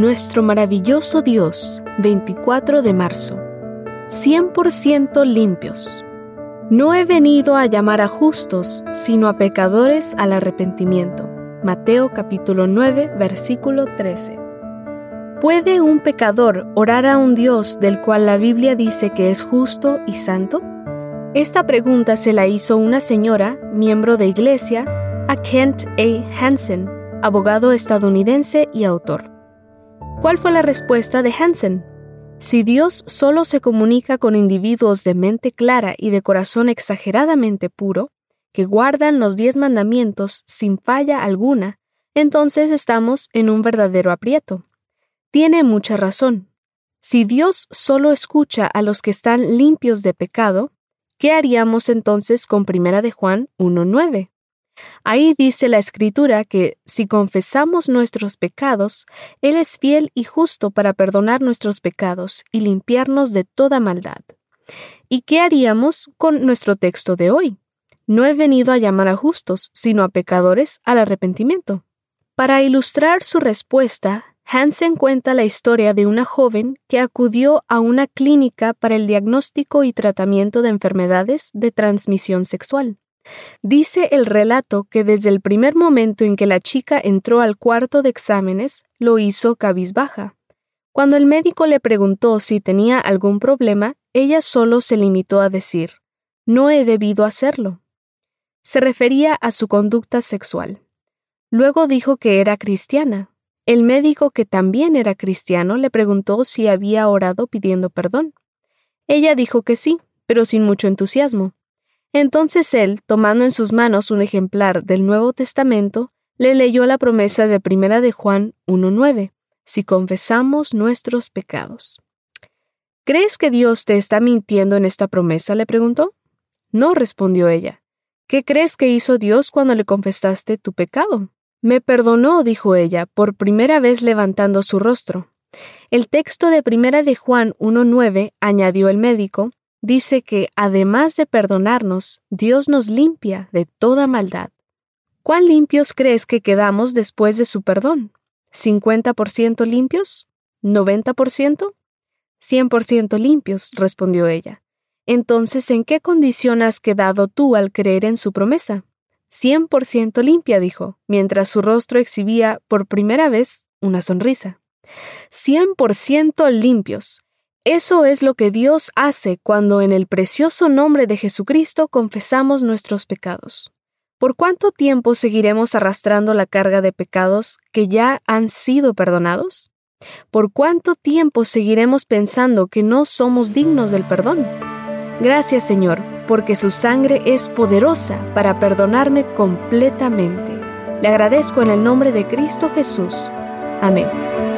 Nuestro maravilloso Dios, 24 de marzo. 100% limpios. No he venido a llamar a justos, sino a pecadores al arrepentimiento. Mateo capítulo 9, versículo 13. ¿Puede un pecador orar a un Dios del cual la Biblia dice que es justo y santo? Esta pregunta se la hizo una señora, miembro de iglesia, a Kent A. Hansen, abogado estadounidense y autor. ¿Cuál fue la respuesta de Hansen? Si Dios solo se comunica con individuos de mente clara y de corazón exageradamente puro, que guardan los 10 mandamientos sin falla alguna, entonces estamos en un verdadero aprieto. Tiene mucha razón. Si Dios solo escucha a los que están limpios de pecado, ¿qué haríamos entonces con 1 de Juan 1:9? Ahí dice la Escritura que si confesamos nuestros pecados, Él es fiel y justo para perdonar nuestros pecados y limpiarnos de toda maldad. ¿Y qué haríamos con nuestro texto de hoy? No he venido a llamar a justos, sino a pecadores al arrepentimiento. Para ilustrar su respuesta, Hansen cuenta la historia de una joven que acudió a una clínica para el diagnóstico y tratamiento de enfermedades de transmisión sexual. Dice el relato que desde el primer momento en que la chica entró al cuarto de exámenes, lo hizo cabizbaja. Cuando el médico le preguntó si tenía algún problema, ella solo se limitó a decir, «No he debido hacerlo». Se refería a su conducta sexual. Luego dijo que era cristiana. El médico, que también era cristiano, le preguntó si había orado pidiendo perdón. Ella dijo que sí, pero sin mucho entusiasmo. Entonces él, tomando en sus manos un ejemplar del Nuevo Testamento, le leyó la promesa de 1 de Juan 1:9, si confesamos nuestros pecados. ¿Crees que Dios te está mintiendo en esta promesa?, le preguntó. No, respondió ella. ¿Qué crees que hizo Dios cuando le confesaste tu pecado? Me perdonó, dijo ella, por primera vez levantando su rostro. El texto de 1 de Juan 1:9, añadió el médico, dice que, además de perdonarnos, Dios nos limpia de toda maldad. ¿Cuán limpios crees que quedamos después de su perdón? ¿50% limpios? ¿90%? 100% limpios, respondió ella. Entonces, ¿en qué condición has quedado tú al creer en su promesa? 100% limpia, dijo, mientras su rostro exhibía por primera vez una sonrisa. 100% limpios. Eso es lo que Dios hace cuando en el precioso nombre de Jesucristo confesamos nuestros pecados. ¿Por cuánto tiempo seguiremos arrastrando la carga de pecados que ya han sido perdonados? ¿Por cuánto tiempo seguiremos pensando que no somos dignos del perdón? Gracias, Señor, porque su sangre es poderosa para perdonarme completamente. Le agradezco en el nombre de Cristo Jesús. Amén.